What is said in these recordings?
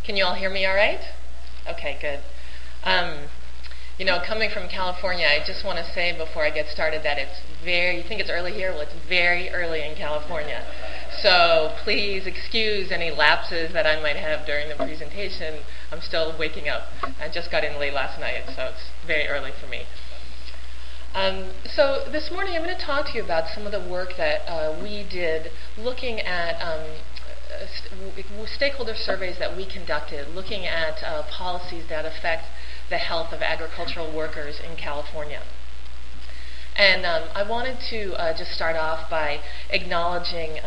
Can you all hear me all right? Okay, good. Coming from California, I just want to say before I get started that you think it's early here? Well, it's very early in California. So please excuse any lapses that I might have during the presentation. I'm still waking up. I just got in late last night, so it's very early for me. So this morning I'm going to talk to you about some of the work that we did looking at stakeholder surveys that we conducted, looking at policies that affect the health of agricultural workers in California. And I wanted to just start off by acknowledging,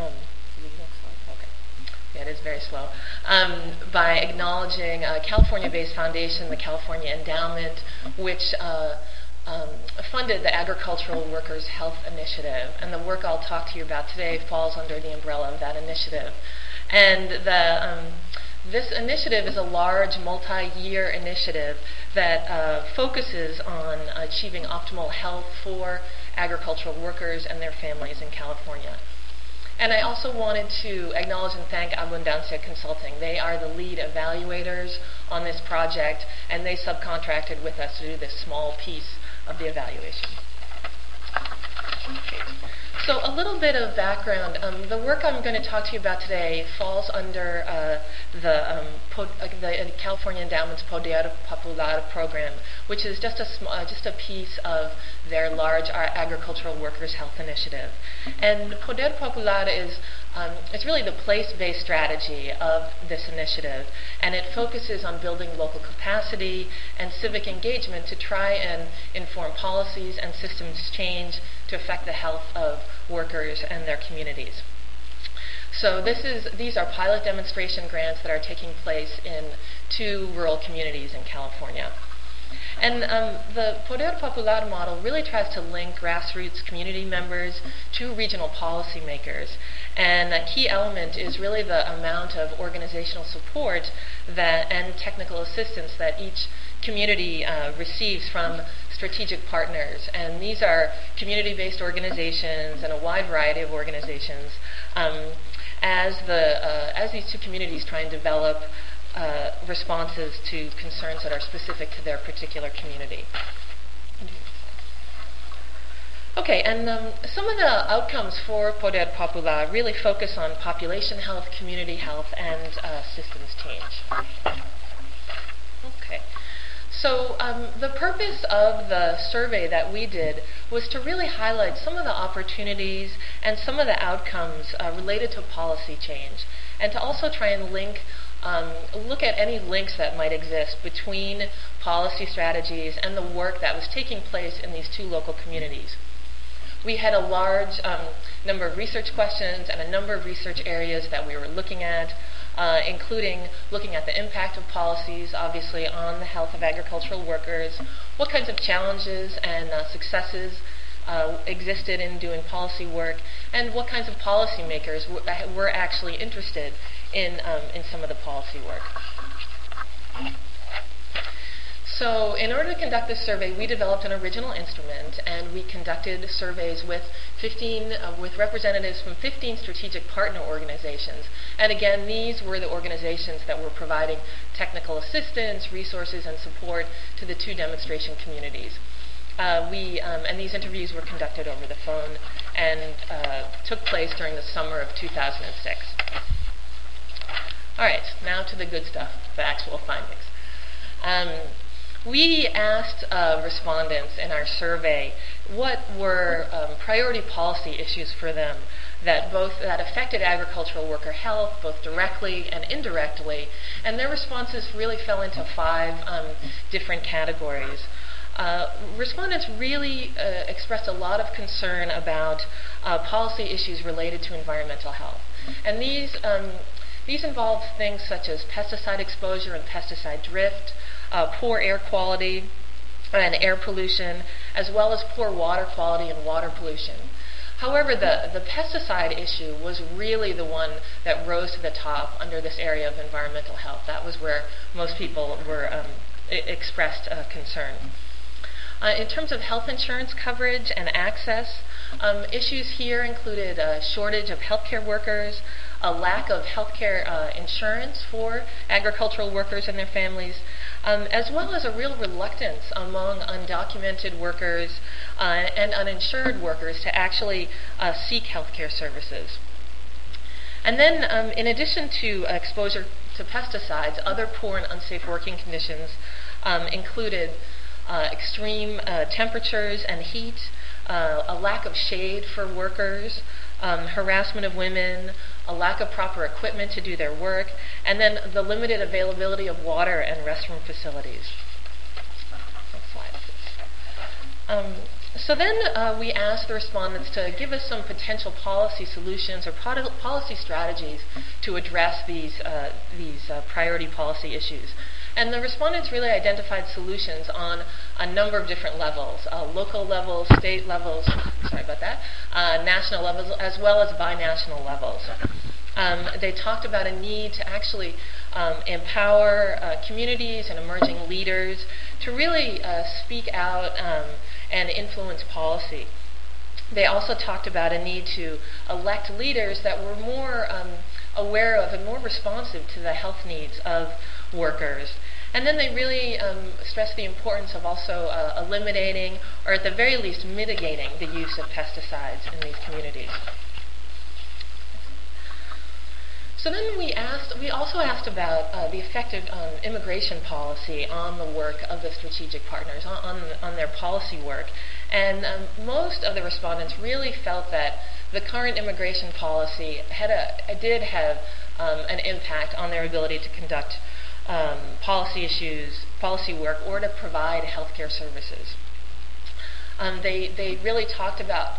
it is very slow, by acknowledging a California-based foundation, the California Endowment, which funded the Agricultural Workers Health Initiative. And the work I'll talk to you about today falls under the umbrella of that initiative. And this initiative is a large multi-year initiative that focuses on achieving optimal health for agricultural workers and their families in California. And I also wanted to acknowledge and thank Abundancia Consulting. They are the lead evaluators on this project, and they subcontracted with us to do this small piece of the evaluation. Okay. So a little bit of background. The work I'm going to talk to you about today falls under the California Endowment's Poder Popular program, which is just a piece of their large agricultural workers' health initiative. And Poder Popular is it's really the place-based strategy of this initiative, and it focuses on building local capacity and civic engagement to try and inform policies and systems change to affect the health of workers and their communities. So these are pilot demonstration grants that are taking place in 2 rural communities in California. And the Poder Popular model really tries to link grassroots community members to regional policymakers. And a key element is really the amount of organizational support and technical assistance that each community receives from strategic partners. And these are community-based organizations and a wide variety of organizations as these 2 communities try and develop responses to concerns that are specific to their particular community. Okay, and some of the outcomes for Poder Popular really focus on population health, community health, and systems change. Okay. So the purpose of the survey that we did was to really highlight some of the opportunities and some of the outcomes related to policy change, and to also try and look at any links that might exist between policy strategies and the work that was taking place in these 2 local communities. We had a large number of research questions and a number of research areas that we were looking at, including looking at the impact of policies, obviously, on the health of agricultural workers, what kinds of challenges and successes existed in doing policy work, and what kinds of policymakers were actually interested in some of the policy work. So in order to conduct this survey, we developed an original instrument, and we conducted surveys with representatives from 15 strategic partner organizations. And again, these were the organizations that were providing technical assistance, resources, and support to the 2 demonstration communities. And these interviews were conducted over the phone and took place during the summer of 2006. All right, now to the good stuff, the actual findings. We asked respondents in our survey what were priority policy issues for them that affected agricultural worker health, both directly and indirectly, and their responses really fell into 5 different categories. Respondents really expressed a lot of concern about policy issues related to environmental health, and these involved things such as pesticide exposure and pesticide drift, poor air quality and air pollution, as well as poor water quality and water pollution. However, the pesticide issue was really the one that rose to the top under this area of environmental health. That was where most people expressed concern. In terms of health insurance coverage and access, issues here included a shortage of healthcare workers, a lack of healthcare insurance for agricultural workers and their families, as well as a real reluctance among undocumented workers and uninsured workers to actually seek healthcare services. And then, in addition to exposure to pesticides, other poor and unsafe working conditions included extreme temperatures and heat, a lack of shade for workers, harassment of women, a lack of proper equipment to do their work, and then the limited availability of water and restroom facilities. Next slide, please. So then we asked the respondents to give us some potential policy solutions or policy strategies to address these priority policy issues. And the respondents really identified solutions on a number of different levels, local levels, state levels, national levels, as well as binational levels. They talked about a need to actually empower communities and emerging leaders to really speak out and influence policy. They also talked about a need to elect leaders that were more aware of and more responsive to the health needs of workers. And then they really stressed the importance of also eliminating, or at the very least mitigating, the use of pesticides in these communities. So then we also asked about the effect of immigration policy on the work of the strategic partners, on their policy work. And most of the respondents really felt that the current immigration policy did have an impact on their ability to conduct policy work, or to provide healthcare services. They really talked about,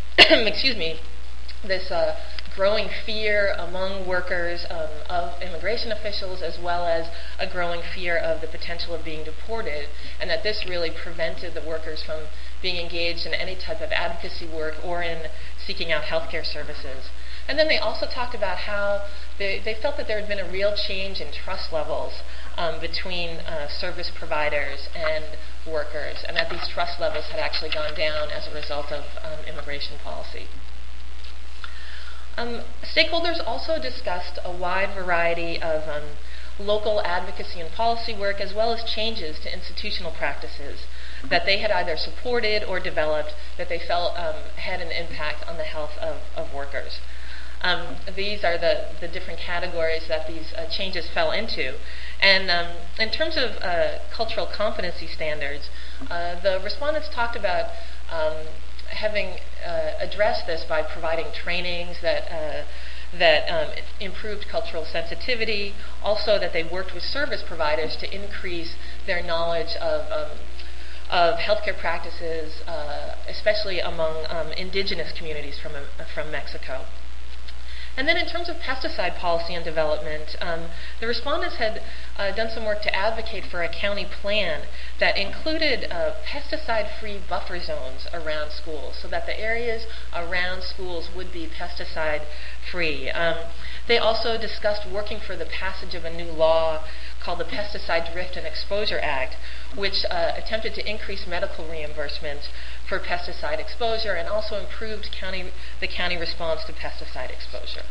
this growing fear among workers of immigration officials, as well as a growing fear of the potential of being deported, and that this really prevented the workers from being engaged in any type of advocacy work or in seeking out healthcare services. And then they also talked about how they felt that there had been a real change in trust levels between service providers and workers, and that these trust levels had actually gone down as a result of immigration policy. Stakeholders also discussed a wide variety of local advocacy and policy work, as well as changes to institutional practices that they had either supported or developed that they felt had an impact on the health of workers. These are the different categories that these changes fell into. And in terms of cultural competency standards, the respondents talked about having addressed this by providing trainings that improved cultural sensitivity, also that they worked with service providers to increase their knowledge of healthcare practices, especially among indigenous communities from Mexico. And then in terms of pesticide policy and development, the respondents had done some work to advocate for a county plan that included pesticide-free buffer zones around schools, so that the areas around schools would be pesticide-free. They also discussed working for the passage of a new law called the Pesticide Drift and Exposure Act, which attempted to increase medical reimbursement for pesticide exposure and also improved the county response to pesticide exposure.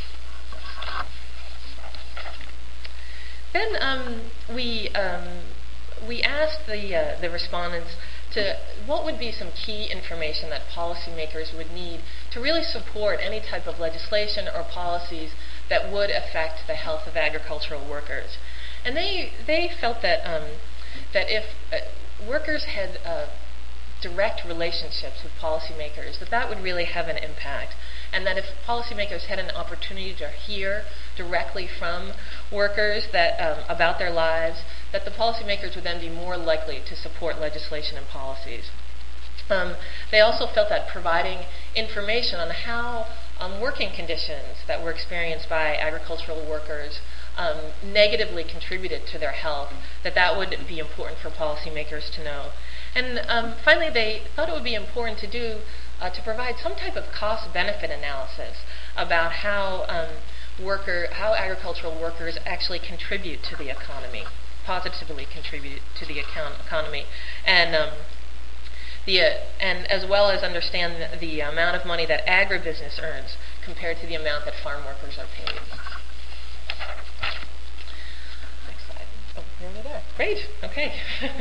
Then we asked the respondents what would be some key information that policymakers would need to really support any type of legislation or policies that would affect the health of agricultural workers. And they felt that if workers had direct relationships with policymakers, that would really have an impact, and that if policymakers had an opportunity to hear directly from workers about their lives, that the policymakers would then be more likely to support legislation and policies. They also felt that providing information on how working conditions that were experienced by agricultural workers negatively contributed to their health, that would be important for policymakers to know. And finally, they thought it would be important to provide some type of cost-benefit analysis about how agricultural workers actually contribute to the economy, positively contribute to the economy, and as well as understand the amount of money that agribusiness earns compared to the amount that farm workers are paid. Next slide. Oh, you're over there. Great. Okay.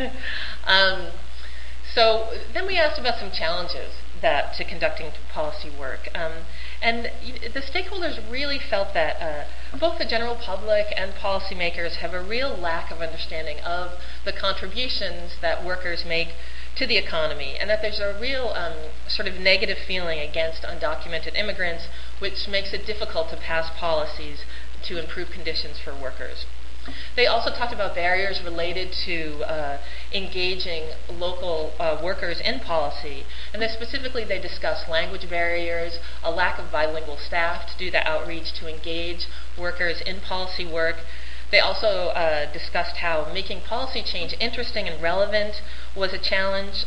So then we asked about some challenges to conducting policy work. And the stakeholders really felt that both the general public and policymakers have a real lack of understanding of the contributions that workers make to the economy, and that there's a real sort of negative feeling against undocumented immigrants, which makes it difficult to pass policies to improve conditions for workers. They also talked about barriers related to engaging local workers in policy, and then specifically they discussed language barriers, a lack of bilingual staff to do the outreach to engage workers in policy work. They also discussed how making policy change interesting and relevant was a challenge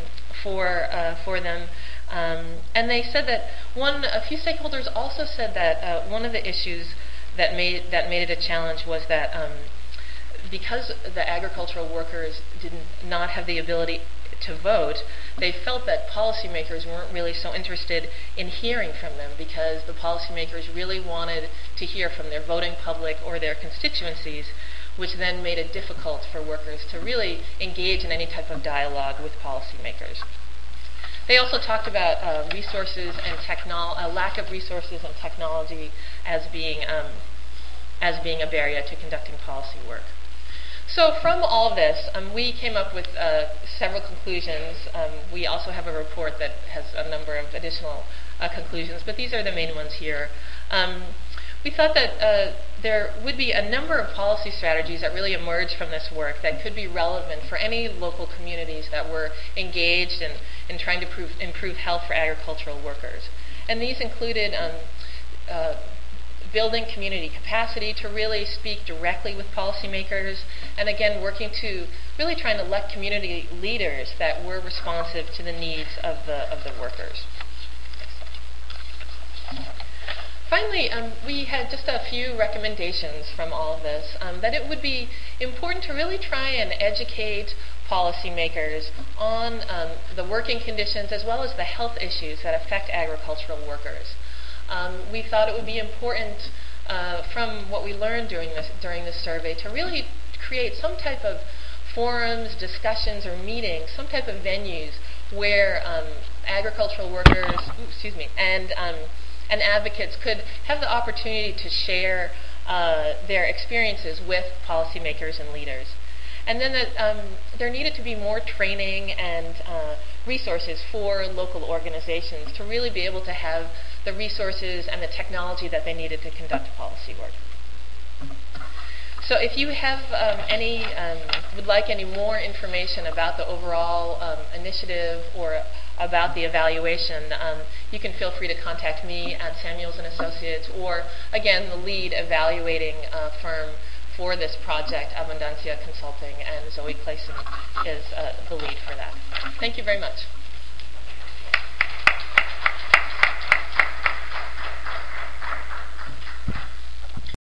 for them. And they said that a few stakeholders also said that one of the issues that made it a challenge was that because the agricultural workers did not have the ability to vote, they felt that policymakers weren't really so interested in hearing from them, because the policymakers really wanted to hear from their voting public or their constituencies, which then made it difficult for workers to really engage in any type of dialogue with policymakers. They also talked about resources and a lack of resources and technology as being a barrier to conducting policy work. So from all this, we came up with several conclusions. We also have a report that has a number of additional conclusions, but these are the main ones here. We thought that there would be a number of policy strategies that really emerged from this work that could be relevant for any local communities that were engaged in trying to improve health for agricultural workers. And these included building community capacity to really speak directly with policymakers, and again working to really try and elect community leaders that were responsive to the needs of the workers. Finally, we had just a few recommendations from all of this, that it would be important to really try and educate policymakers on the working conditions as well as the health issues that affect agricultural workers. We thought it would be important from what we learned during this survey to really create some type of forums, discussions, or meetings, some type of venues where agricultural workers, and advocates could have the opportunity to share their experiences with policymakers and leaders. And then that there needed to be more training and resources for local organizations to really be able to have the resources and the technology that they needed to conduct policy work. So if you have would like any more information about the overall initiative or about the evaluation, you can feel free to contact me at Samuels & Associates, or again, the lead evaluating firm for this project, Abundancia Consulting, and Zoe Clayson is the lead for that. Thank you very much.